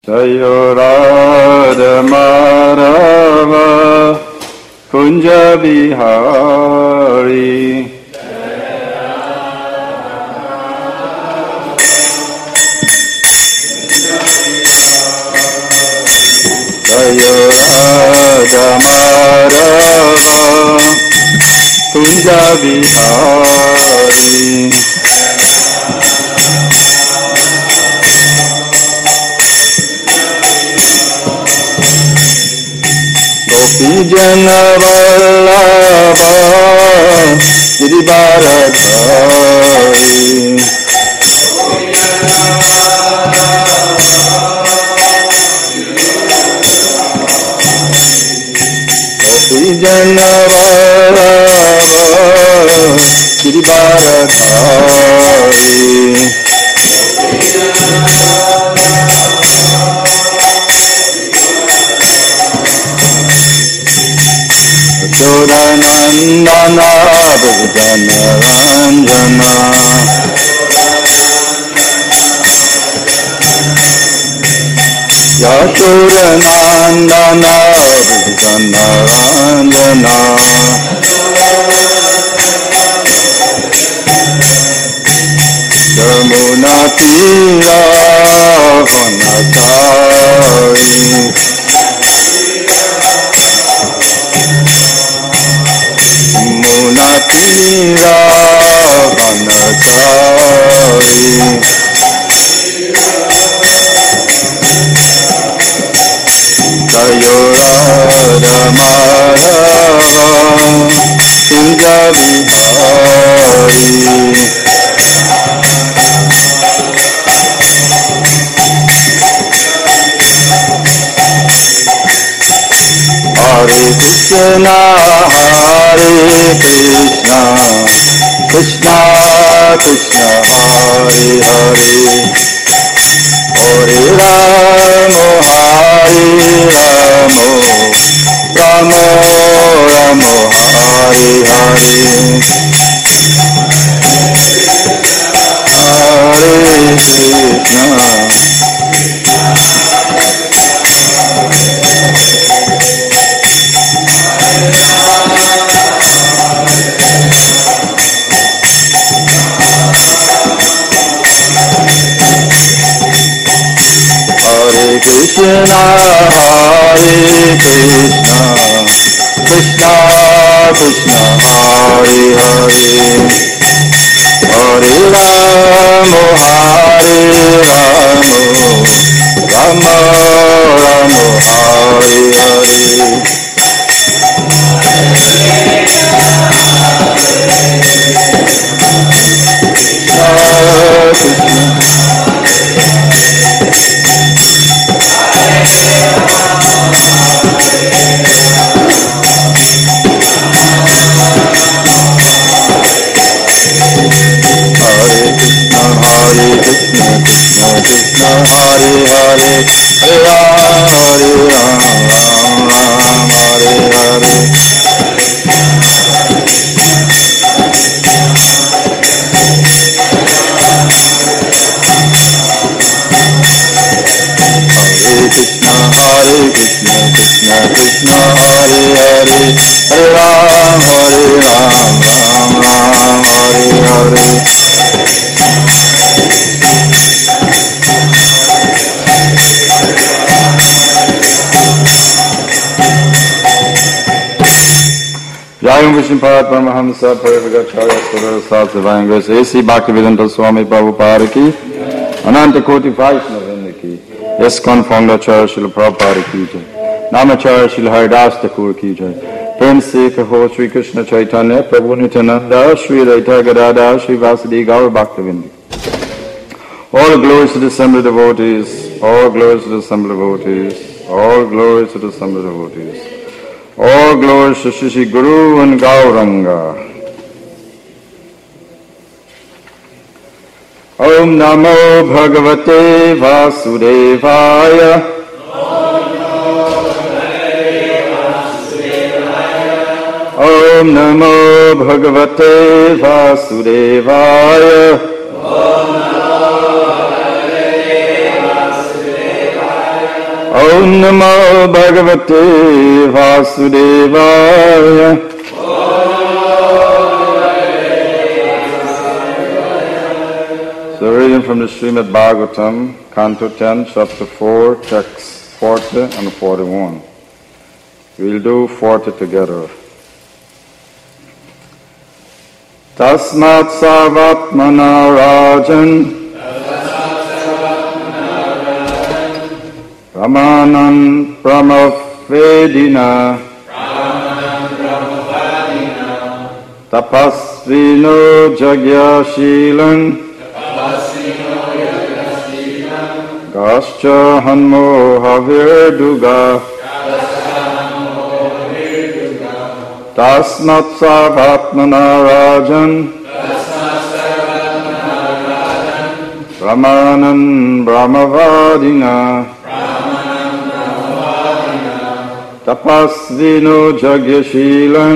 Jayo Radha Madhava Kunja Bihari. Jayo Radha Madhava Kunja Bihari. Jana Vallabha Girivaradhari. Jana Vallabha Girivaradhari. Nandana Bhajana Ranjana Yashura Nandana Bhajana Ranjana Yamuna Tira Vanatari. Munatira Vanatari. Jayo Radha Madhava Kunja Bihari. Hare Krishna, Hare Krishna, Krishna Krishna, Hare Hare, Hare Rama, Hare Rama, Rama Rama, Hare Hare, Hare Krishna. Krishna, Hare Krishna, Krishna Krishna, Hare Hare, Hare Rama, Hare Rama, Rama Rama, Hare Hare. Hare Krishna, Krishna Krishna, Hare Hare, Hare Rama, Rama Rama, Hare Hare. Hare Krishna, Krishna Krishna, Hare Hare, Hare Rama, Rama Rama, Hare Hare. Jai Vishnupada Paramahamsa Parivagacharya Swadara Satsavanga A.C. Bhaktivedanta Swami Prabhupada ki, Ananta Koti Vaishnavrinda ki, ISKCON founder Acharya Srila Prabhupada ki jai, Namacharya Srila Haridas Thakur ki jai, Prem Se Kaho Sri Krishna Chaitanya Prabhu Nityananda Sri Radha Gadada Sri Vasudeva Gaur Bhaktivinoda. All glories to the assembled devotees, all glories to the assembled devotees, all glories to the assembled devotees. All glories to Shri Guru and Gauranga. Om Namo Bhagavate Vasudevaya. Om Namo Bhagavate Vasudevaya. Om Namo Bhagavate Vasudevaya. So reading from the Srimad Bhagavatam, Canto 10, Chapter 4, Texts 40 and 41. We'll do 40 together. Tasmat Sarvatmana Rajan Brahmanan Brahmavedina Tapasvino Jagyashilan Gascha Hanmo Havirduga Tasmat Sarvatmana Rajan Brahmanan Brahmavadina Tapasvino Jagyashilan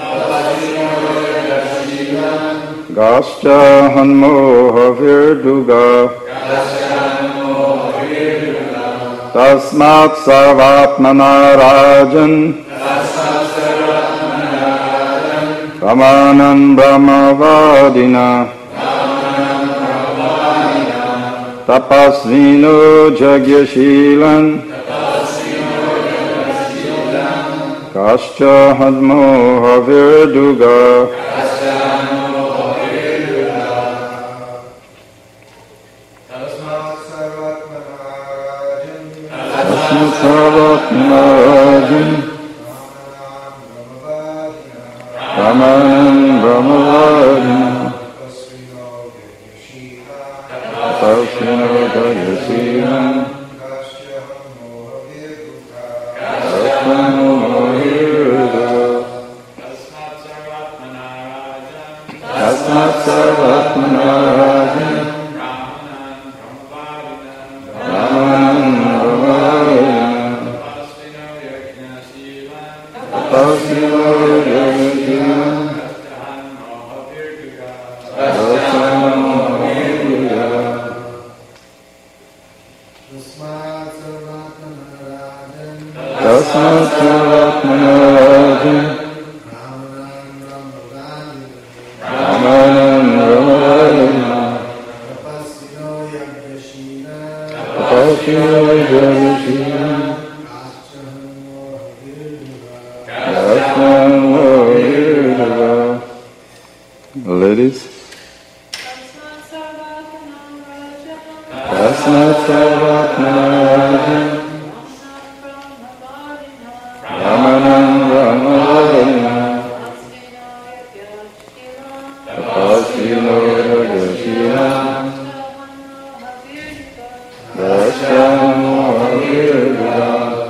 Gascha Hanmo Havirduga Tasmat Sarvatmana Rajan Brahmanan Brahmavadina Tapasvino Jagyashilan Gascha Hanmo Havirduga Sarvatmanajan Brahmanan Brahmavadina Tapasvino Jagyashilan Tasmat Sarvatmanajan Brahmanan Ladies. Tasmat Sarvatmanajan Brahmanan Brahmavadina Tapasvino Jagyashilan Gascha Hanmo Havirduga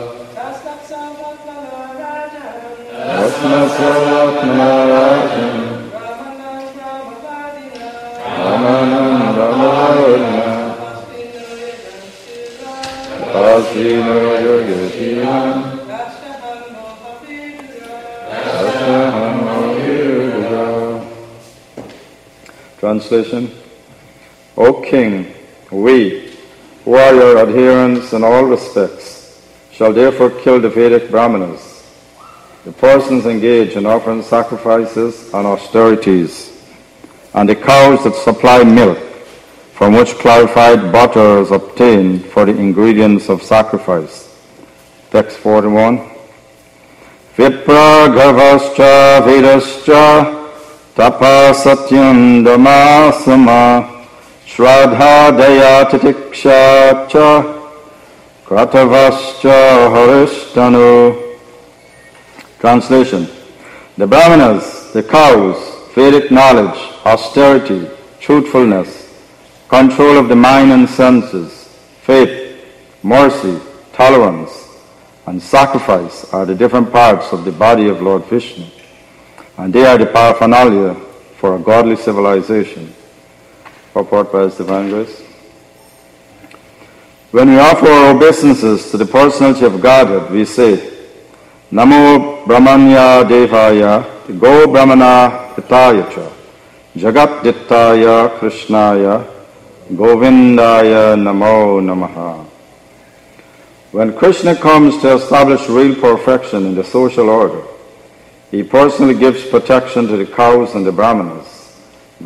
Tasmat Sarvatmanajan Brahmanan Brahmavadina Tapasvino Jagyashilan Gascha Hanmo Havirduga. Translation. O King, we, who are your adherents in all respects, shall therefore kill the Vedic Brahmanas, the persons engaged in offering sacrifices and austerities, and the cows that supply milk, from which clarified butter is obtained for the ingredients of sacrifice. Text 41. Vipra Gavascha Vedascha Tapa Satyam Dhamasama Shraddha Daya Titiksha Cha Kratavascha Harishtanu. Translation. The Brahmanas, the cows, Vedic knowledge, austerity, truthfulness, control of the mind and senses, faith, mercy, tolerance, and sacrifice are the different parts of the body of Lord Vishnu, and they are the paraphernalia for a godly civilization. Purport by His Divine Grace. When we offer our obeisances to the personality of Godhead, we say, Namo Brahmanya Devaya, Go Brahmana Pitaya Cha, Jagat Dittaya Krishnaya, Govindaya Namo Namaha. When Krishna comes to establish real perfection in the social order, he personally gives protection to the cows and the brahmanas.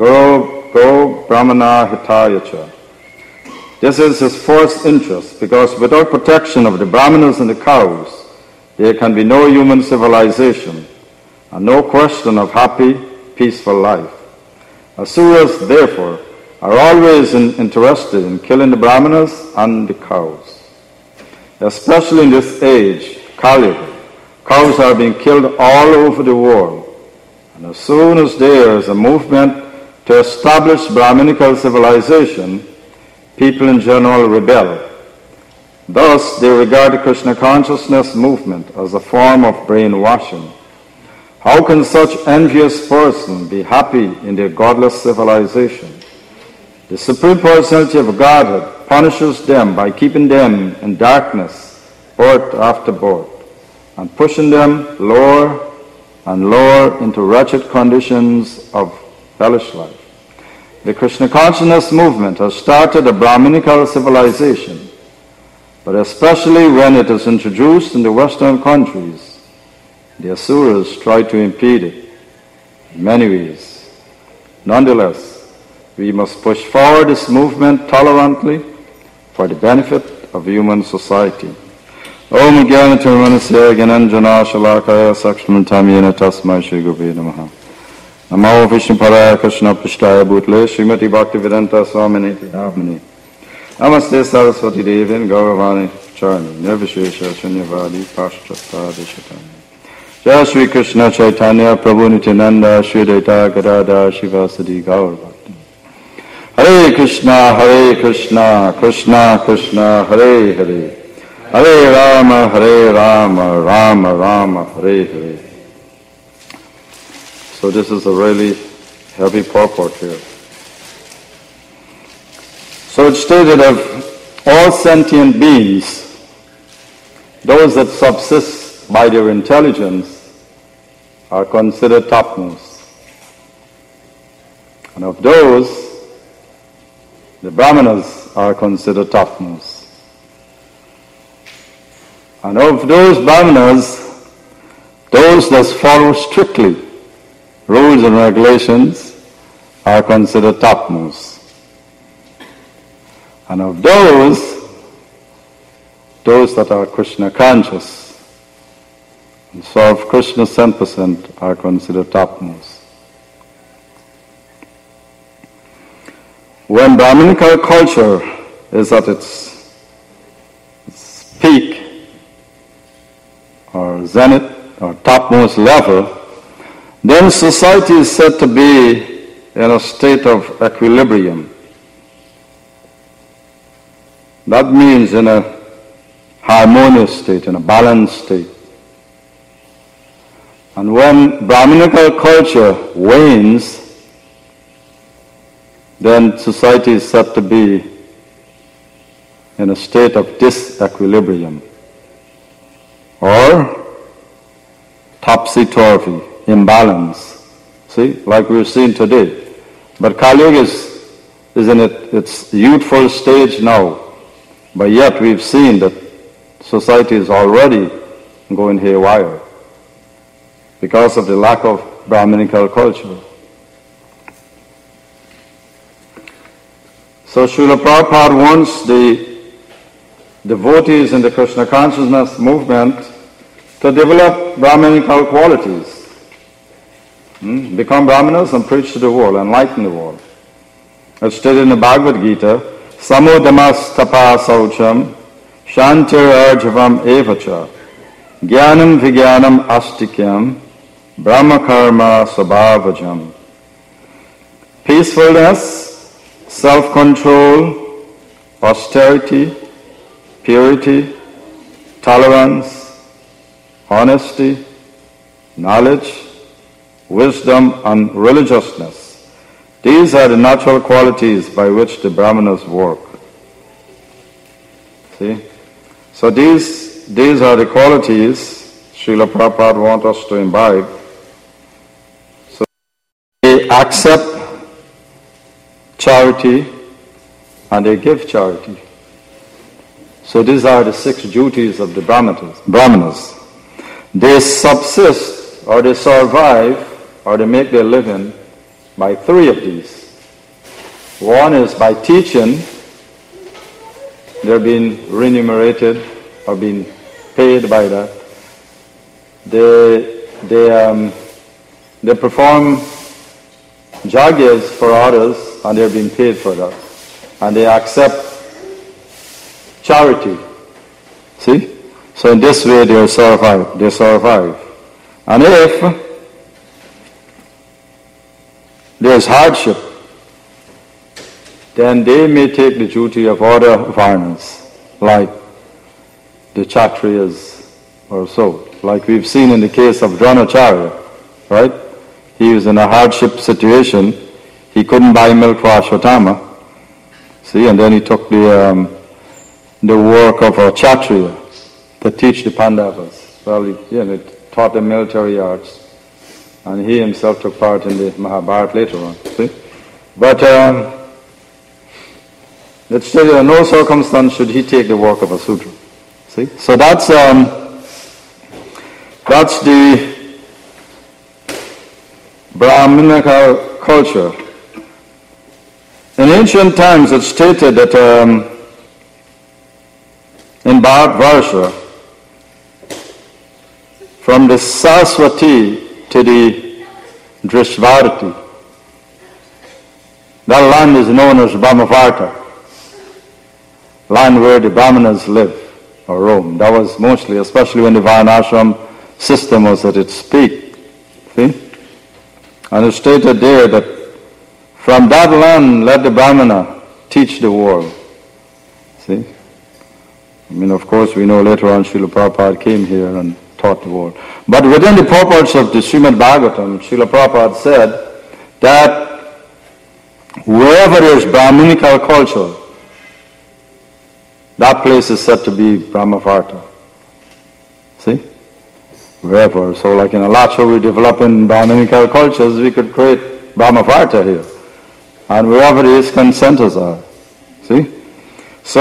Go brahmana hitayacha. This is his first interest, because without protection of the brahmanas and the cows, there can be no human civilization and no question of happy, peaceful life. Asuras, therefore, are always interested in killing the brahmanas and the cows. Especially in this age, Kali Yuga, cows are being killed all over the world. And as soon as there is a movement to establish Brahminical civilization, people in general rebel. Thus, they regard the Krishna consciousness movement as a form of brainwashing. How can such envious person be happy in their godless civilization? The Supreme Personality of Godhead punishes them by keeping them in darkness, birth after birth, and pushing them lower and lower into wretched conditions of hellish life. The Krishna consciousness movement has started a Brahminical civilization, but especially when it is introduced in the Western countries, the Asuras try to impede it in many ways. Nonetheless, we must push forward this movement tolerantly for the benefit of human society. Om Gyanatirmanasya Gyananjana Shalakaya Sakshmantamyena Tasmai Shri Gurave Namaha. Namo Vishnupadaya Krishna Prishtaya Bhutle Srimati Bhaktivedanta Swamini Navamani. Namaste Saraswati Devin Gauravani Charni Nirvishesha Shunyavadi Pashtrasta Deshatani. Jai Shri Krishna Chaitanya Prabhu Nityananda Shri Daita Gadada Shivasadi Gauravati. Hare Krishna, Krishna Krishna, Hare Hare. Hare Rama, Rama Rama, Hare Hare. So this is a really heavy purport here. So it's stated of all sentient beings, those that subsist by their intelligence are considered topmost. And of those, the Brahmanas are considered topmost. And of those Brahmanas, those that follow strictly rules and regulations are considered topmost. And of those that are Krishna conscious and serve Krishna 100% are considered topmost. When Brahminical culture is at its peak or zenith or topmost level, then society is said to be in a state of equilibrium. That means in a harmonious state, in a balanced state. And when Brahminical culture wanes, then society is said to be in a state of disequilibrium or topsy-turvy, imbalance. See, like we're seeing today. But Kali Yuga is in its youthful stage now. But yet we've seen that society is already going haywire because of the lack of Brahminical culture. So Srila Prabhupada wants the devotees in the Krishna consciousness movement to develop Brahminical qualities. Become Brahmanas and preach to the world, enlighten the world. It's stated in the Bhagavad Gita, Samudamas tapa saucham shantir arjavam evacha jnanam vigyanam astikyam brahmakarma sabhavajam. Peacefulness, self-control, austerity, purity, tolerance, honesty, knowledge, wisdom, and religiousness. These are the natural qualities by which the Brahmanas work. See? So these are the qualities Srila Prabhupada wants us to imbibe. So they accept charity and they give charity. So these are the 6 duties of the Brahmanas. They subsist, or they survive, or they make their living by 3 of these. One is by teaching. They're being remunerated or being paid by that. They perform jagyas for others, and they're being paid for that. And they accept charity. See? So in this way they survive. And if there's hardship, then they may take the duty of other varnas, like the Kshatriyas or so. Like we've seen in the case of Dronacharya, right? He was in a hardship situation. He couldn't buy milk for Ashwatthama. See, and then he took the work of a Kshatriya to teach the Pandavas. Well, he taught them military arts. And he himself took part in the Mahabharata later on. See? But let's say in no circumstance should he take the work of a Sudra. See? So that's the Brahminical culture. In ancient times it's stated that in Bharatvarsha, from the Saraswati to the Drishvarati, that land is known as Brahmavarta, land where the Brahmanas live or roam. That was mostly, especially when the Varnashram system was at its peak. See? And it's stated there that from that land let the Brahmana teach the world. See? I mean, of course, we know later on Srila Prabhupada came here and taught the world. But within the purports of the Srimad Bhagavatam, Srila Prabhupada said that wherever there is Brahminical culture, that place is said to be Brahmavarta. See? Wherever. So like in Alacha, we're developing Brahminical cultures, we could create Brahmavarta here. And wherever the ISKCON centers are. See? So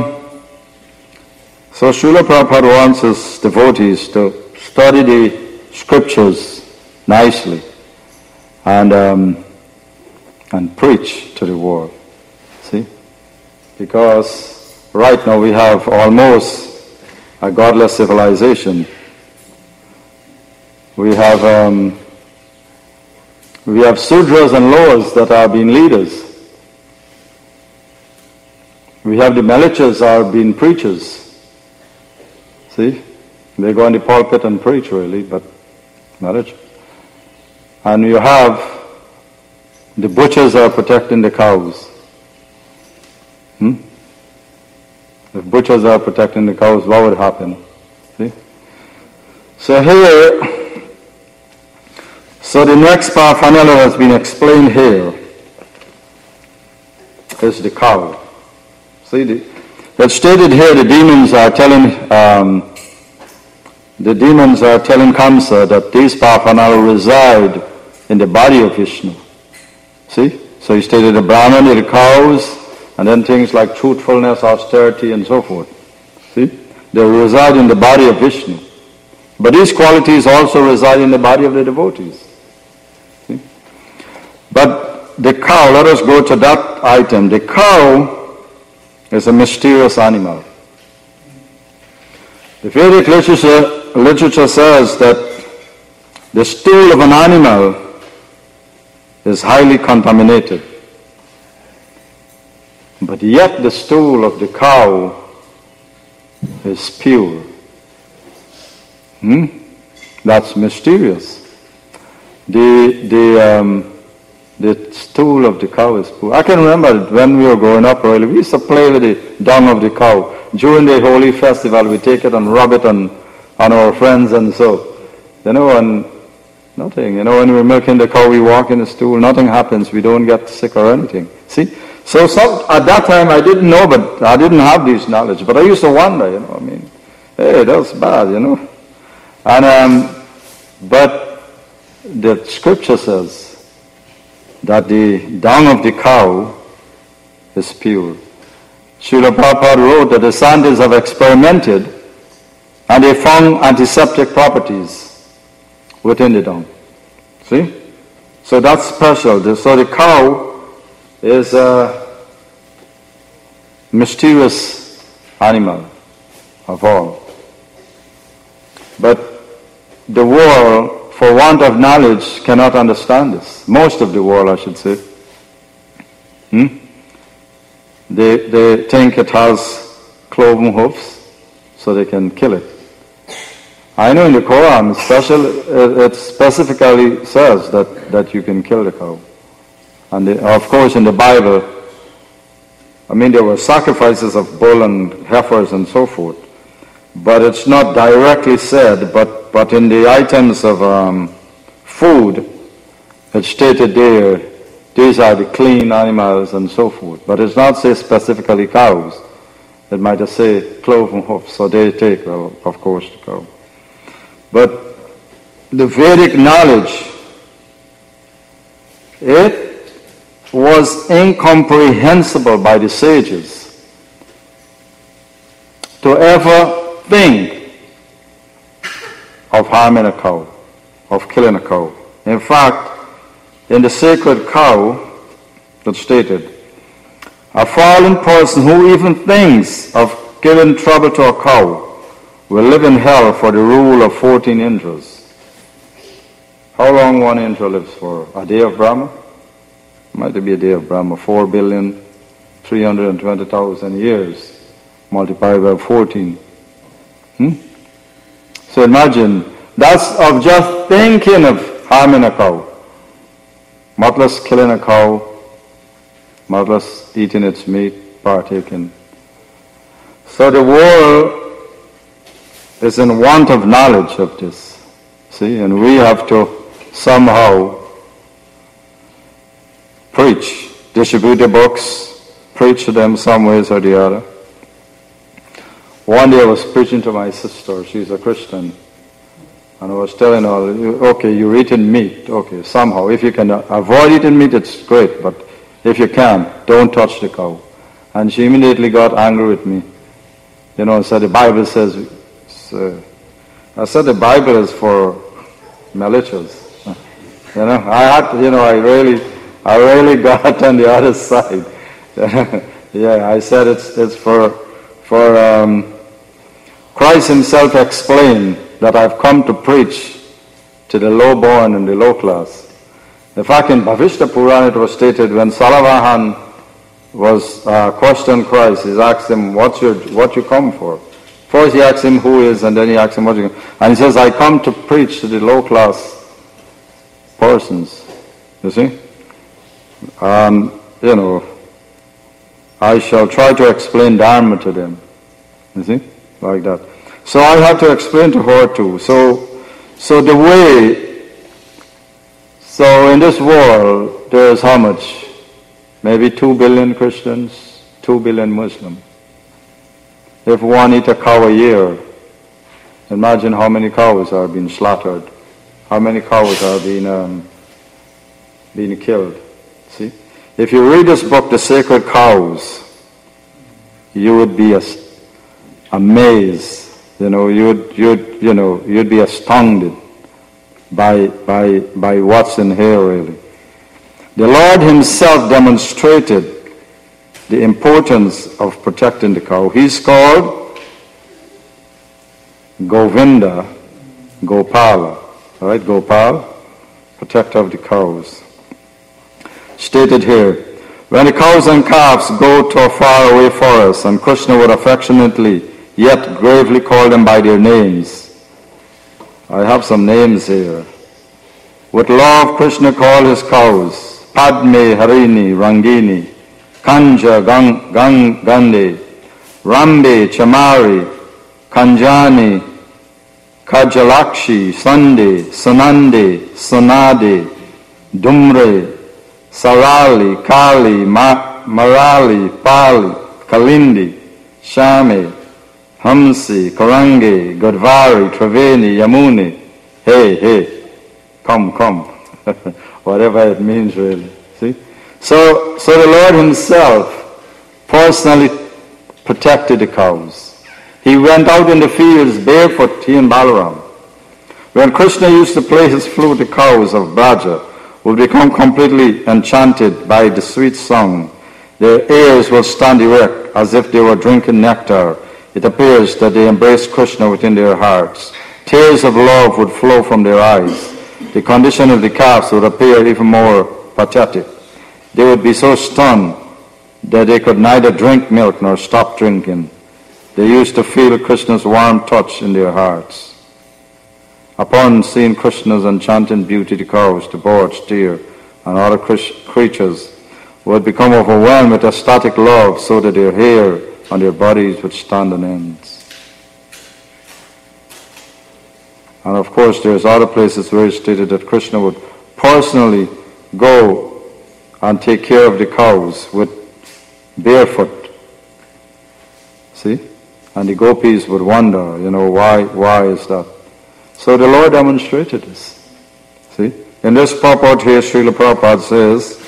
Srila Prabhupada wants his devotees to study the scriptures nicely and preach to the world. See? Because right now we have almost a godless civilization. We have Sudras and Lowers that are being leaders. We have the Melichas are being preachers. See? They go in the pulpit and preach really, but Melicha. And you have the butchers are protecting the cows. If butchers are protecting the cows, what would happen? See? So here, the next paraphernalia has been explained here is the cow. See, it's stated here the demons are telling Kamsa that these paraphernalia reside in the body of Vishnu. See? So he stated the Brahman, the cows, and then things like truthfulness, austerity, and so forth. See? They reside in the body of Vishnu. But these qualities also reside in the body of the devotees. See? But the cow, let us go to that item. The cow is a mysterious animal. The Vedic literature says that the stool of an animal is highly contaminated. But yet the stool of the cow is pure. That's mysterious. The stool of the cow is pure. I can remember when we were growing up early, we used to play with the dung of the cow. During the holy festival, we take it and rub it on our friends and so. And nothing. When we're milking the cow, we walk in the stool, nothing happens. We don't get sick or anything. See? So at that time I didn't know, but I didn't have this knowledge. But I used to wonder, hey, that's bad, And but the scripture says that the dung of the cow is pure. Srila Prabhupada wrote that the scientists have experimented and they found antiseptic properties within the dung. See? So that's special. So the cow is a mysterious animal of all. But the world, for want of knowledge, cannot understand this. Most of the world, I should say. They think it has cloven hoofs, so they can kill it. I know in the Quran, it specifically says that you can kill the cow. And of course in the Bible, there were sacrifices of bull and heifers and so forth. But it's not directly said, but in the items of food, it's stated there, these are the clean animals and so forth. But it's not say specifically cows. It might just say cloven hoofs, so they take, well, of course, the cow. But the Vedic knowledge, it was incomprehensible by the sages to ever think of harming a cow, of killing a cow. In fact, in the sacred cow, it's stated, a fallen person who even thinks of giving trouble to a cow will live in hell for the rule of 14 Indras. How long one Indra lives for? A day of Brahma? Might be a day of Brahma, 4,320,000 years multiplied by 14. So imagine, that's of just thinking of harming a cow. Much less killing a cow, much less eating its meat, partaking. So the world is in want of knowledge of this. See, and we have to somehow preach, distribute the books, preach to them some ways or the other. One day I was preaching to my sister, she's a Christian, and I was telling her, okay, you're eating meat, okay, somehow, if you can avoid eating meat, it's great, but if you can't, don't touch the cow. And she immediately got angry with me, and said the Bible says, I said the Bible is for militias. I really got on the other side. Yeah, I said it's for Christ himself explained that I've come to preach to the lowborn and the low class. In fact, in Bhavishta Purana it was stated when Salavahan was questioned Christ, he asked him, what you come for? First he asked him who is, and then he asked him what you come. And he says, I come to preach to the low class persons. You see? I shall try to explain Dharma to them. You see? Like that. So I have to explain to her too. So in this world, there is how much? Maybe 2 billion Christians, 2 billion Muslims. If one eat a cow a year, imagine how many cows are being slaughtered. How many cows are being killed. See? If you read this book, The Sacred Cows, you would be amazed. You'd be astounded by what's in here really. The Lord himself demonstrated the importance of protecting the cow. He's called Govinda, Gopala. All right, Gopal, protector of the cows. Stated here, when the cows and calves go to a faraway forest, and Krishna would affectionately yet gravely call them by their names. I have some names here. With love, Krishna called his cows, Padme, Harini, Rangini, Kanja, Gande, Rambe, Chamari, Kanjani, Kajalakshi, Sande, Sanande, Sanade, Dumre, Sarali, Kali, Marali, Pali, Kalindi, Shame, Hamsi, Karangi, Godvari, Triveni, Yamuni. Hey, come. Whatever it means really. See? So the Lord himself personally protected the cows. He went out in the fields barefoot, he and Balaram. When Krishna used to play his flute, the cows of Braja would become completely enchanted by the sweet song. Their ears will stand erect as if they were drinking nectar. It appears that they embraced Krishna within their hearts. Tears of love would flow from their eyes. The condition of the calves would appear even more pathetic. They would be so stunned that they could neither drink milk nor stop drinking. They used to feel Krishna's warm touch in their hearts. Upon seeing Krishna's enchanting beauty, the cows, the birds, deer, and other creatures would become overwhelmed with ecstatic love so that their hair on their bodies would stand on ends. And of course, there's other places where it's stated that Krishna would personally go and take care of the cows with barefoot. See? And the gopis would wonder, why is that? So the Lord demonstrated this. See? In this purport here, Srila Prabhupada says,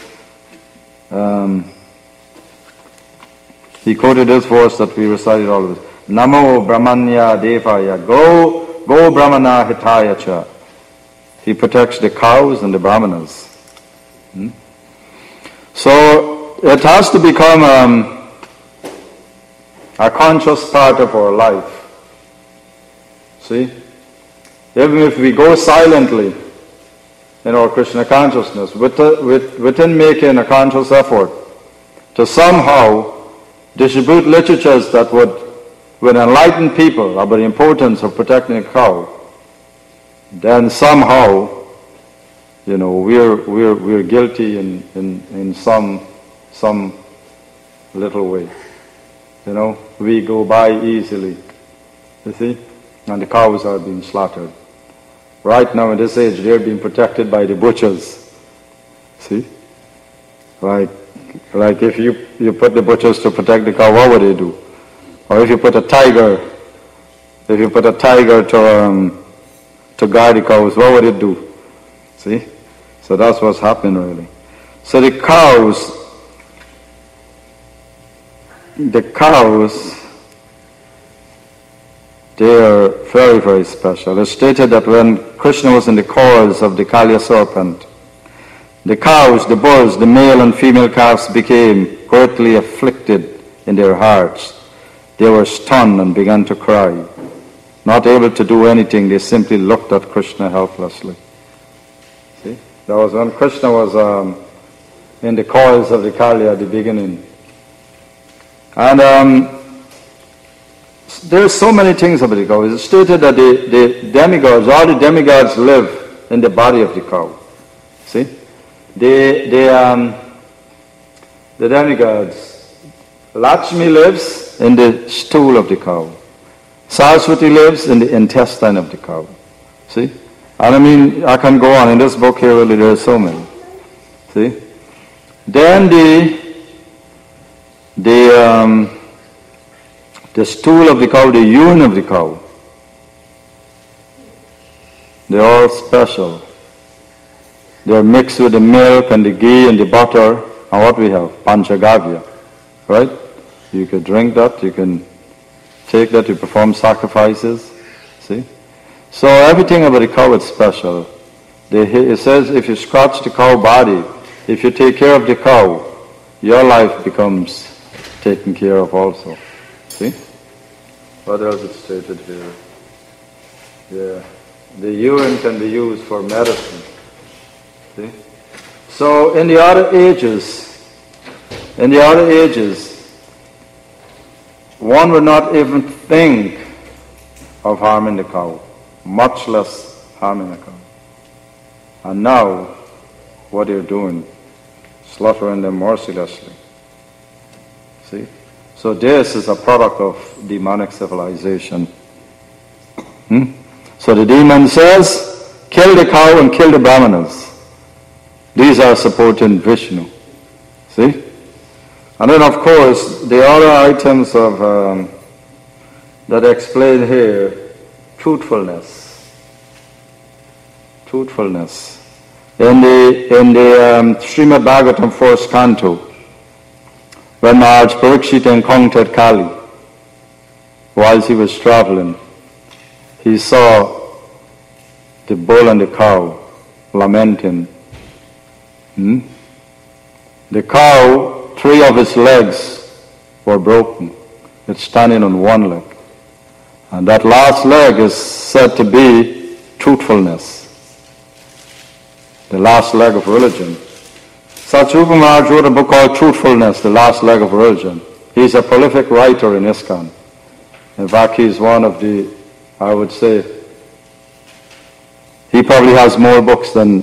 he quoted this verse that we recited always. Namo Brahmanya Devaya Go Brahmana Hitaya Cha. He protects the cows and the brahmanas. So it has to become a conscious part of our life. See? Even if we go silently in our Krishna consciousness, within making a conscious effort to somehow distribute literatures that would enlighten people about the importance of protecting a cow, then somehow, we're guilty in some little way. We go by easily, you see, and the cows are being slaughtered. Right now in this age, they're being protected by the butchers. See? Like if you put the butchers to protect the cow, what would they do? Or if you put a tiger to guard the cows, what would it do? See? So that's what's happening really. So the cows, they are very, very special. It's stated that when Krishna was in the coils of the Kalya serpent, the cows, the bulls, the male and female calves became greatly afflicted in their hearts. They were stunned and began to cry. Not able to do anything, they simply looked at Krishna helplessly. See? That was when Krishna was in the coils of the Kalya at the beginning. And there's so many things about the cow. It's stated that the demigods, all the demigods live in the body of the cow. See? The demigods, Lakshmi lives in the stool of the cow. Saraswati lives in the intestine of the cow. See? And I can go on. In this book here, really, there are so many. See? Then the stool of the cow, the urine of the cow, they're all special. They're mixed with the milk and the ghee and the butter, and what we have, panchagavya, right? You can drink that, you can take that, you perform sacrifices, see? So everything about the cow is special. It says if you scratch the cow body, if you take care of the cow, your life becomes taken care of also. See? What else is stated here? Yeah. The urine can be used for medicine. See? So in the other ages, one would not even think of harming the cow, much less harming the cow. And now, what they're doing, slaughtering them mercilessly. See? So this is a product of demonic civilization. So the demon says, kill the cow and kill the brahmanas. These are supporting Vishnu. See? And then of course, the other items of that explain here, truthfulness. Truthfulness. In the Srimad Bhagavatam first canto, when Maharaj Parikshita encountered Kali, whilst he was traveling, he saw the bull and the cow lamenting. The cow, 3 of its legs were broken. It's standing on one leg. And that last leg is said to be truthfulness. The last leg of religion. Satsrupa Maharaj wrote a book called Truthfulness, the last leg of religion. He's a prolific writer in ISKCON. In fact, he's one of the, I would say, he probably has more books than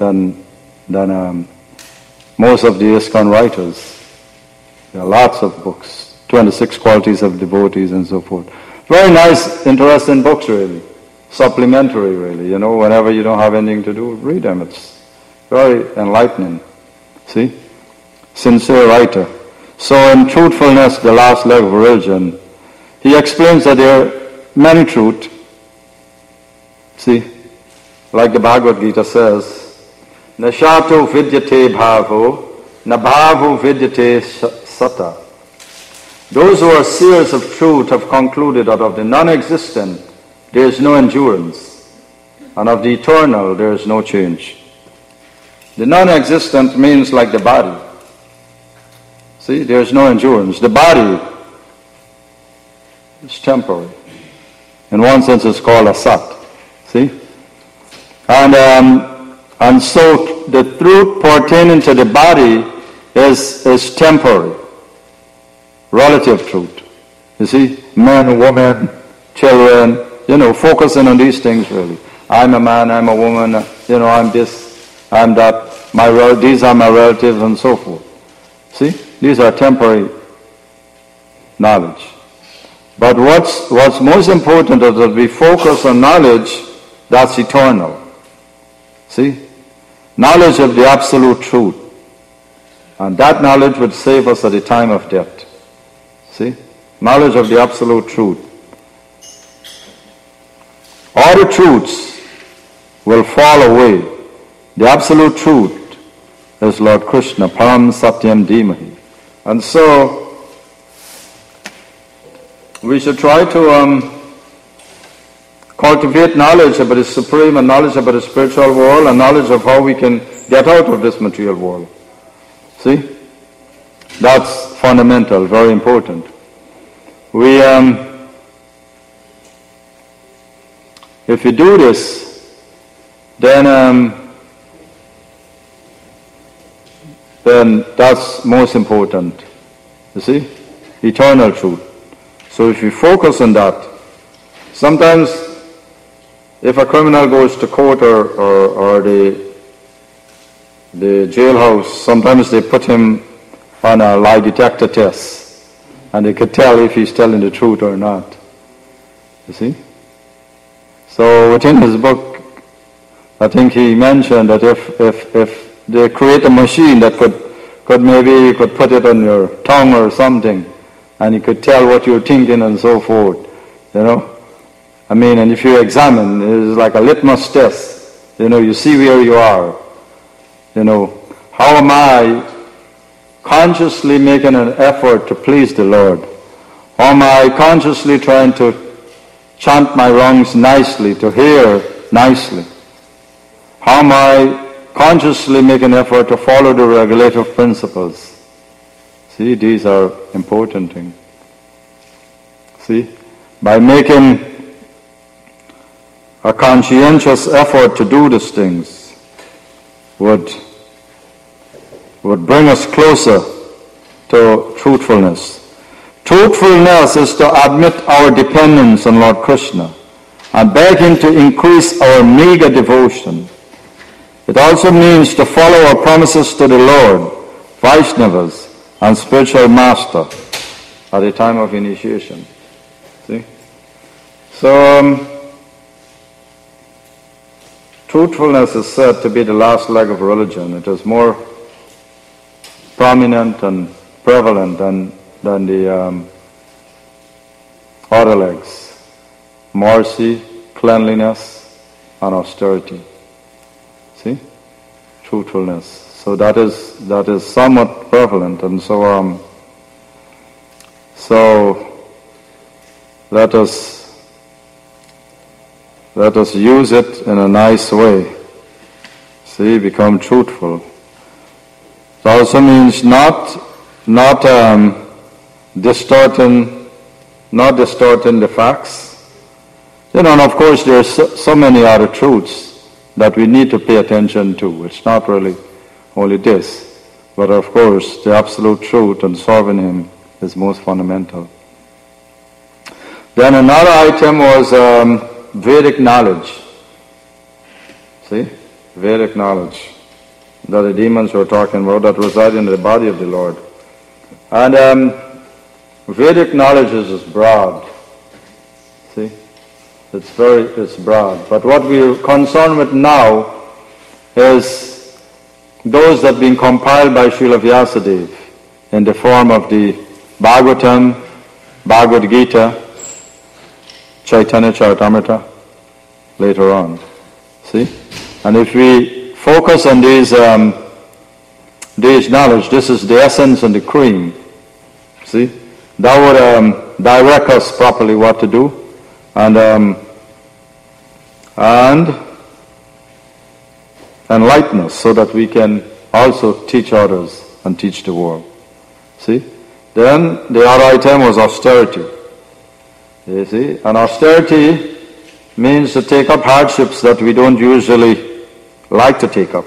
most of the ISKCON writers. There are lots of books, 26 qualities of devotees and so forth. Very nice, interesting books really. Supplementary really, whenever you don't have anything to do, read them. It's very enlightening. See? Sincere writer. So in Truthfulness, the last leg of religion, he explains that there are many truths. See? Like the Bhagavad Gita says, Nashato vidyate bhavo, nabhavo vidyate sata. Those who are seers of truth have concluded that of the non-existent there is no endurance, and of the eternal there is no change. The non-existent means like the body. See, there is no endurance. The body is temporary. In one sense it's called a sat. See? And so the truth pertaining to the body is temporary. Relative truth. You see, men, women, children, focusing on these things really. I'm a man, I'm a woman, I'm this, I'm that, these are my relatives and so forth. See, these are temporary knowledge. But what's most important is that we focus on knowledge that's eternal. See, knowledge of the absolute truth. And that knowledge would save us at the time of death. See, knowledge of the absolute truth. All the truths will fall away. The absolute truth is Lord Krishna, Param Satyam Dhimahi. And so, we should try to cultivate knowledge about the supreme and knowledge about the spiritual world and knowledge of how we can get out of this material world. See? That's fundamental, very important. We, if we do this, then that's most important. You see? Eternal truth. So if you focus on that, sometimes if a criminal goes to court or the jailhouse, sometimes they put him on a lie detector test and they could tell if he's telling the truth or not. You see? So within his book, I think he mentioned that if they create a machine that could maybe you could put it on your tongue or something and you could tell what you're thinking and so forth, I mean, and if you examine, it's like a litmus test. You see where you are. How am I consciously making an effort to please the Lord? How am I consciously trying to chant my wrongs nicely, to hear nicely? How am I consciously making an effort to follow the regulative principles? See, these are important things. See, by making a conscientious effort to do these things would bring us closer to truthfulness. Truthfulness is to admit our dependence on Lord Krishna and beg Him to increase our meager devotion. It also means to follow our promises to the Lord, Vaishnavas, and spiritual master at the time of initiation. See? So, truthfulness is said to be the last leg of religion. It is more prominent and prevalent than the other legs. Mercy, cleanliness, and austerity. See? Truthfulness. So that is somewhat prevalent, and so let us use it in a nice way. See, become truthful. It also means not distorting the facts. And of course there are so many other truths that we need to pay attention to. It's not really only this, but of course the absolute truth and serving Him is most fundamental. Then another item was Vedic knowledge. See? Vedic knowledge that the demons were talking about that reside in the body of the Lord. And Vedic knowledge is broad. See? It's broad. But what we are concerned with now is those that have been compiled by Srila Vyasadeva in the form of the Bhagavatam, Bhagavad Gita, Chaitanya Charitamrita later on. See? And if we focus on these knowledge, this is the essence and the cream. See? That would direct us properly what to do and enlighten us so that we can also teach others and teach the world. See? Then the other item was austerity. You see? And austerity means to take up hardships that we don't usually like to take up.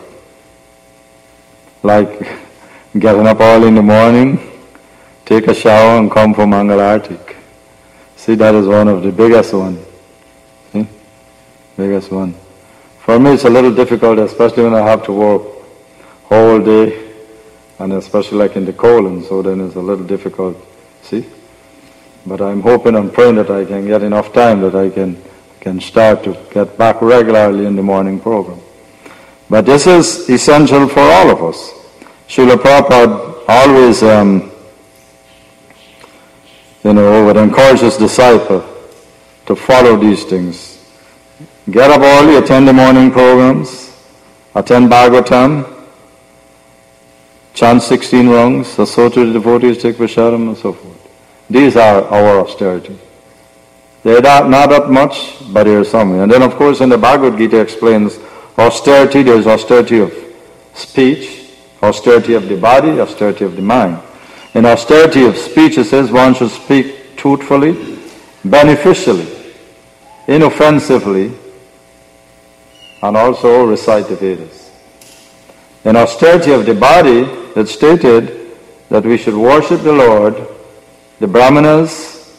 Like getting up early in the morning, take a shower and come for Mangalarti. See, that is one of the biggest one. See? Biggest one. For me it's a little difficult, especially when I have to work whole day, and especially like in the cold, and so then it's a little difficult. See? But I'm hoping and praying that I can get enough time that I can start to get back regularly in the morning program. But this is essential for all of us. Srila Prabhupada always would encourage his disciple to follow these things. Get up early, attend the morning programs, attend Bhagavatam, chant 16 rungs, associate the devotees, take prasadam, and so forth. These are our austerity. They're not that much, but there is some. And then of course in the Bhagavad Gita explains austerity. There is austerity of speech, austerity of the body, austerity of the mind. In austerity of speech it says one should speak truthfully, beneficially, inoffensively, and also recite the Vedas. In austerity of the body, it's stated that we should worship the Lord, the Brahmanas,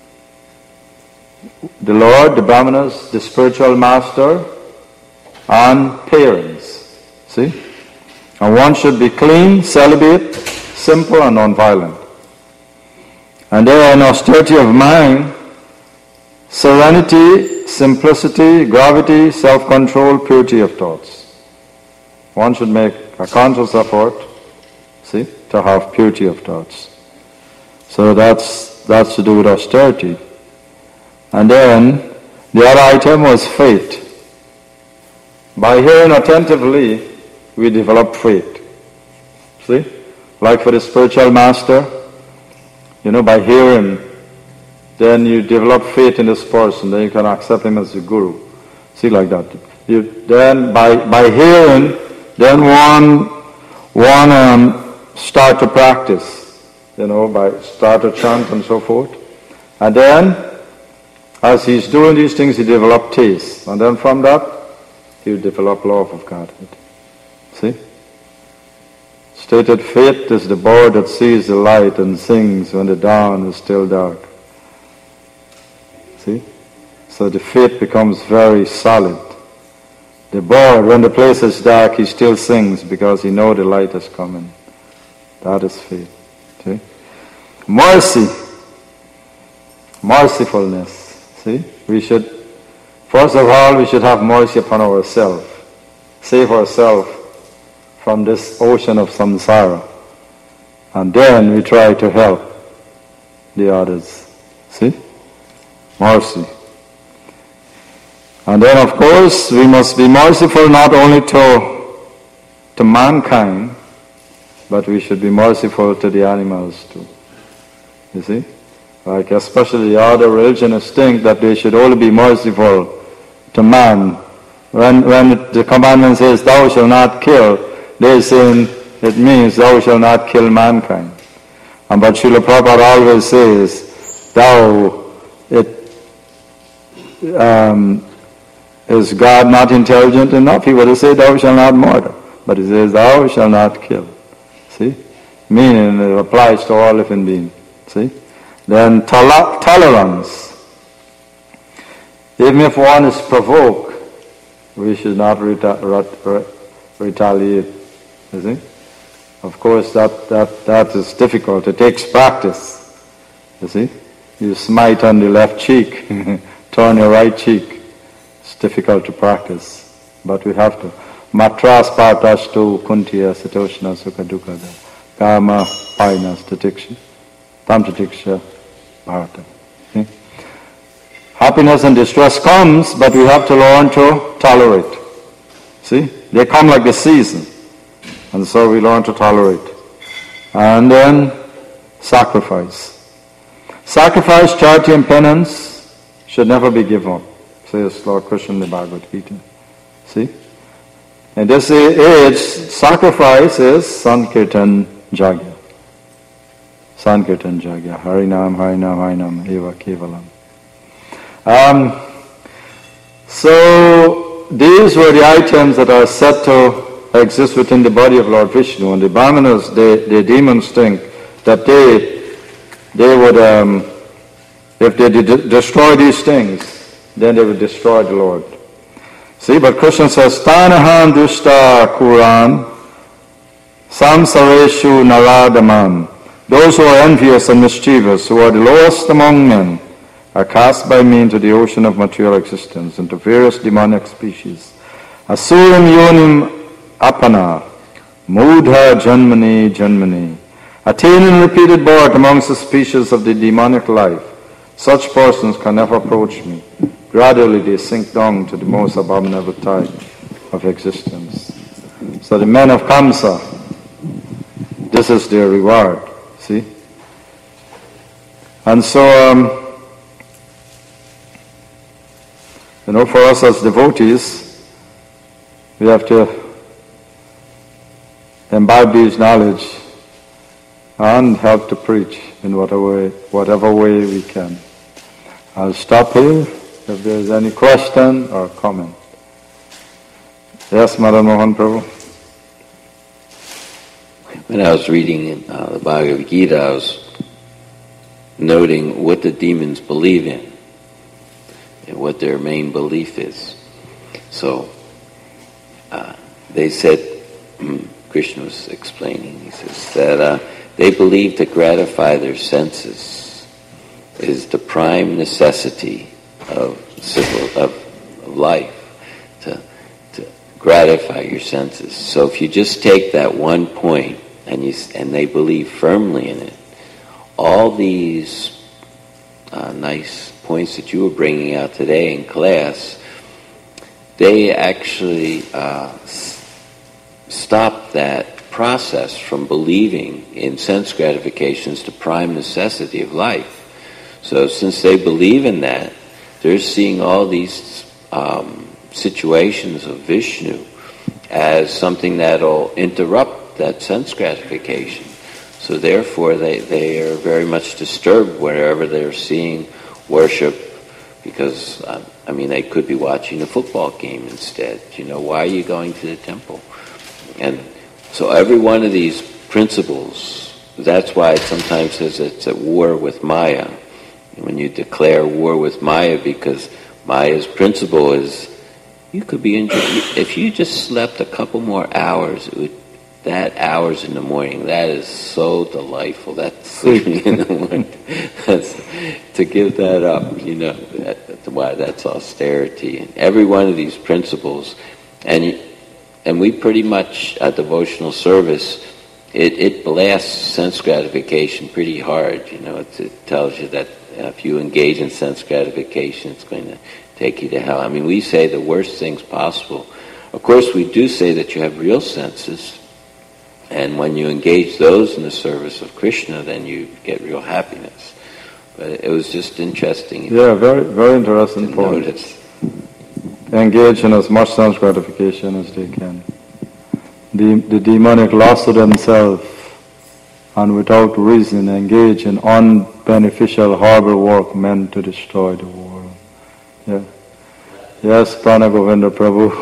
the spiritual master, and parents. See? And one should be clean, celibate, simple, and non-violent. And there in austerity of mind, serenity, simplicity, gravity, self-control, purity of thoughts. One should make a conscious effort, see, to have purity of thoughts. So that's to do with austerity. And then the other item was faith. By hearing attentively, we develop faith. See? Like for the spiritual master, by hearing, then you develop faith in this person, then you can accept him as the guru. See, like that. Then by hearing, then one start to practice, start to chant and so forth. And then, as he's doing these things, he develops taste. And then from that, he'll develop love of Godhead. See? Stated faith is the bird that sees the light and sings when the dawn is still dark. See? So the faith becomes very solid. The bird, when the place is dark, he still sings because he knows the light is coming. That is faith. See? Mercy. Mercifulness. See? First of all, we should have mercy upon ourselves. Save ourselves from this ocean of samsara. And then we try to help the others. See? Mercy. And then of course we must be merciful not only to mankind, but we should be merciful to the animals too. You see? Like especially the other religionists think that they should only be merciful to man. When the commandment says, thou shalt not kill, they're saying it means thou shalt not kill mankind. And but Srila Prabhupada always says, is God not intelligent enough? He would have said, thou shalt not murder. But he says, thou shalt not kill. See? Meaning it applies to all living beings. See? Then tolerance. Even if one is provoked, we should not retaliate. You see? Of course, that is difficult. It takes practice. You see? You smite on the left cheek, turn your right cheek. It's difficult to practice, but we have to. Matras partashtu kuntiya satoshna sukha dukkha kama paina statiksha tam statiksha bharata. Happiness and distress comes, but we have to learn to tolerate. See? They come like the season. And so we learn to tolerate. And then sacrifice. Sacrifice, charity and penance should never be given up, says Lord Krishna in the Bhagavad Gita. See? In this age, sacrifice is Sankirtan Jagya. Sankirtan Jagya. Harinam, Harinam, Harinam, Eva Kevalam. So these were the items that are said to exist within the body of Lord Vishnu. And the Brahmanas, the demons think that they would, if they destroy these things, then they would destroy the Lord. See, but Krishna says, Tanahan dushta kuran samsareshu naradamam. Those who are envious and mischievous, who are the lowest among men, are cast by me into the ocean of material existence, into various demonic species. Asuram yonim apana, mudha janmani janmani. Attaining repeated birth amongst the species of the demonic life, such persons can never approach me. Gradually they sink down to the most abominable type of existence. So the men of Kamsa, this is their reward, see? And so, for us as devotees, we have to imbibe these knowledge and help to preach in whatever way we can. I'll stop here if there is any question or comment. Yes, Madan Mohan Prabhu. When I was reading the Bhagavad Gita, I was noting what the demons believe in and what their main belief is. So they said, Krishna was explaining, he says that they believe to gratify their senses is the prime necessity of life, to gratify your senses. So if you just take that one point and they believe firmly in it, all these nice points that you were bringing out today in class, they actually stop that process from believing in sense gratification as the prime necessity of life. So since they believe in that, they're seeing all these situations of Vishnu as something that'll interrupt that sense gratification. So therefore they are very much disturbed wherever they're seeing worship, because they could be watching a football game instead. Why are you going to the temple? And so every one of these principles, that's why it sometimes says it's at war with Maya. When you declare war with Maya, because Maya's principle is you could be injured. If you just slept a couple more hours, hours in the morning, that is so delightful. That's sleeping in the morning. To give that up, why that's austerity. And every one of these principles, and we pretty much, at devotional service, it blasts sense gratification pretty hard. It tells you that if you engage in sense gratification, it's going to take you to hell. We say the worst things possible. Of course, we do say that you have real senses, and when you engage those in the service of Krishna, then you get real happiness. But it was just interesting. Yeah, very, very interesting point. Notice. Engage in as much sense gratification as they can. The demonic lost to themselves and without reason engage in unbeneficial, horrible work meant to destroy the world. Yeah. Yes, Prana Govinda Prabhu.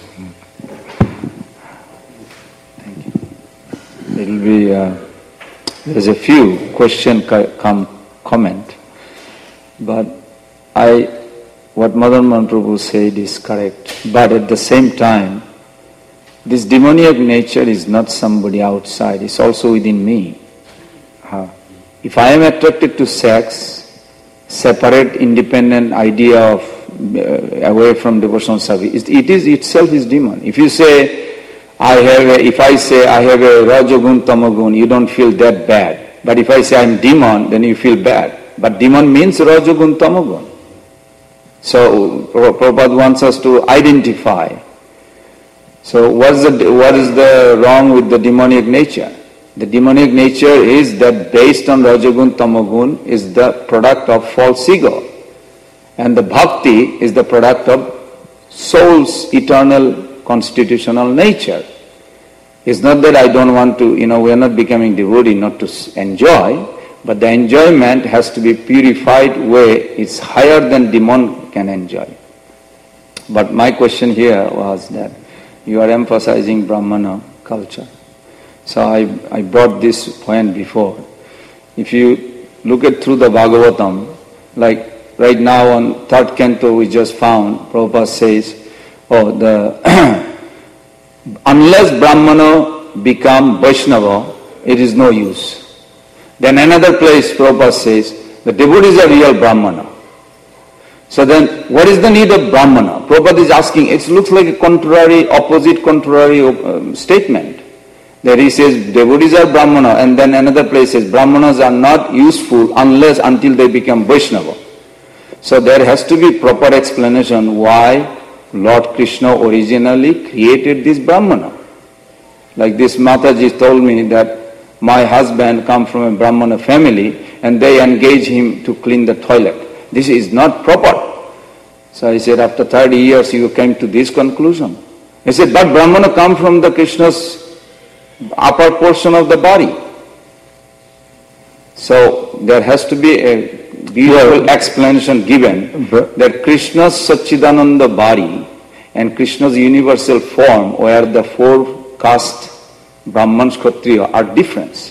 Thank you. It'll be, there's a few question comment, but what Madan Prabhu said is correct. But at the same time, this demoniac nature is not somebody outside, it's also within me. If I am attracted to sex, separate, independent idea of away from devotional service, it is itself is demon. If you say, if I say I have a Rajagun, Tamagun, you don't feel that bad. But if I say I'm demon, then you feel bad. But demon means Rajagun, Tamagun. So Prabhupada wants us to identify. So what is the wrong with the demonic nature? The demonic nature is that based on Rajagun, Tamagun is the product of false ego. And the bhakti is the product of soul's eternal constitutional nature. It's not that I don't want to, we are not becoming devotee not to enjoy, but the enjoyment has to be purified way, it's higher than demon can enjoy. But my question here was that you are emphasizing Brahmana culture. So I brought this point before. If you look at through the Bhagavatam, like right now on third canto we just found, Prabhupada says, unless Brahmana become Vaishnava, it is no use. Then another place Prabhupada says, the devotees are real Brahmana. So then, what is the need of Brahmana? Prabhupada is asking, it looks like a opposite contrary statement. That he says, devotees are Brahmana, and then another place says, Brahmanas are not useful until they become Vaishnava. So there has to be proper explanation why Lord Krishna originally created this Brahmana. Like this Mataji told me that my husband comes from a Brahmana family and they engage him to clean the toilet. This is not proper. So I said, after 30 years you came to this conclusion. He said, but Brahmana come from the Krishna's upper portion of the body. So there has to be a beautiful explanation given that Krishna's Satchidananda body and Krishna's universal form, where the four caste Brahmans, Kshatriya are different.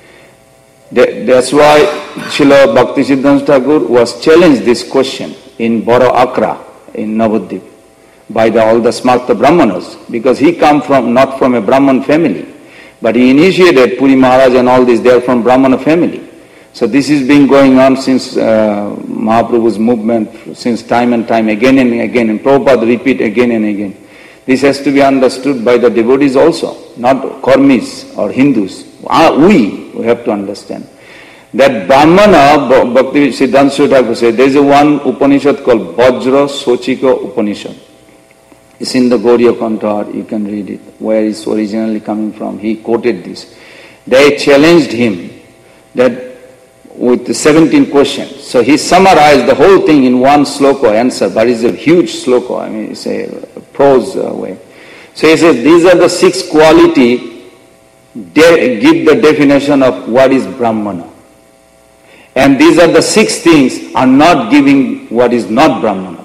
That's why Srila Bhaktisiddhanta Thakur was challenged this question in Bora Akra in Navadvip by all the Smarta Brahmanas, because he come not from a Brahman family, but he initiated Puri Maharaj and all this, they are from Brahmana family. So this has been going on since Mahaprabhu's movement, since time and time, again and again, and Prabhupada repeat again and again. This has to be understood by the devotees also, not Karmis or Hindus. We have to understand. That Brahmana, Bhakti Siddhanta Thakur said, there is one Upanishad called Vajra Sochika Upanishad. It's in the Gauriya Kantar, you can read it, where it's originally coming from. He quoted this. They challenged him that with 17 questions. So he summarized the whole thing in one sloka answer, but it's a huge sloka, it's a prose way. So he says, these are the 6 qualities, give the definition of what is Brahmana. And these are the 6 things are not giving what is not Brahmana.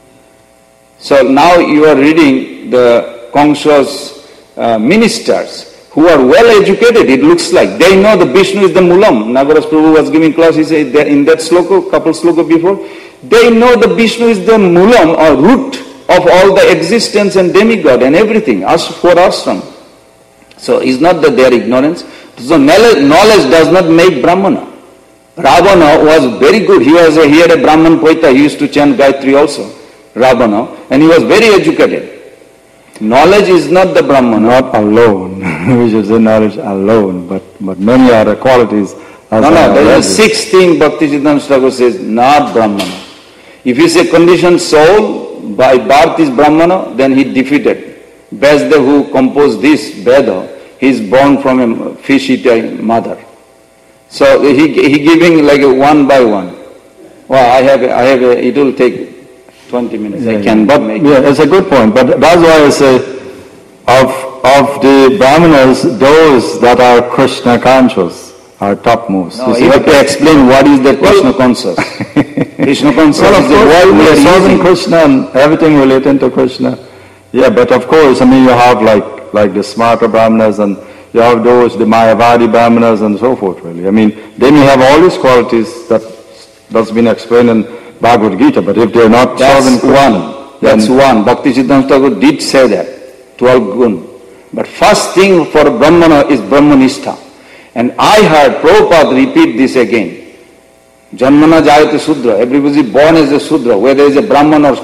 So now you are reading the Kangsha's ministers who are well educated, it looks like. They know the Vishnu is the Mulam. Nagaras Prabhu was giving class, he said in that sloka, couple sloka before, they know the Vishnu is the Mulam or root of all the existence and demigod and everything, as for ashram. So it's not that they are ignorance. So knowledge does not make Brahmana. Ravana was very good. He had a Brahman poeta. He used to chant Gayatri also, Ravana, and he was very educated. Knowledge is not the Brahmana. Not alone. We should say knowledge alone, but many other qualities. No, there is 6 things Bhakti Siddhanta Thakur says, not Brahmana. If you say conditioned soul, by birth is Brahmana, then he defeated. Vyasdev, who composed this Veda, he is born from a fish-eating mother. So he giving like a one by one. Well, I have it will take 20 minutes. I cannot make it. Yeah, it's a good point. But that's why I say, of the Brahmanas, those that are Krishna conscious are topmost. No, you have to explain what is the Krishna conscious. Krishna conscious well, of is the course, world we we are are serving using. Krishna and everything relating to Krishna. Yeah, but of course, I mean, you have like the smarter Brahmanas and you have those, the Mayavadi Brahmanas and so forth, really. I mean, they may have all these qualities that's been explained in Bhagavad Gita, but if they're not serving Krishna, That's one. Bhakti Siddhanta Thakur did say that, 12 gun. But first thing for Brahmana is Brahmanistha. And I heard Prabhupada repeat this again. Janmana Jayate Sudra. Everybody is born as a Sudra, whether is a Brahman or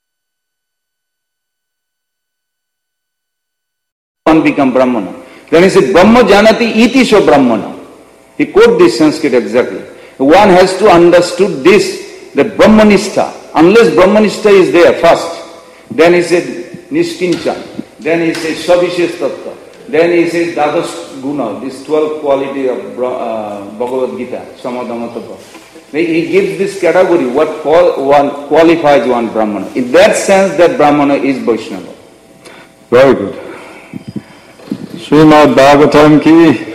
one become Brahmana. Then he said, Brahma Janati iti so Brahmana. He quote this Sanskrit exactly. One has to understood this, that Brahmanistha. Unless Brahmanistha is there first, then he said Nishkinchan, then he says Savishesh Tattva, then he says Dadash Guna, this 12 quality of Bhagavad Gita, Samadhana Tattva. He gives this category, what one qualifies one Brahmana. In that sense, that Brahmana is Vaishnava. Very good. Srimad Bhagavatam ki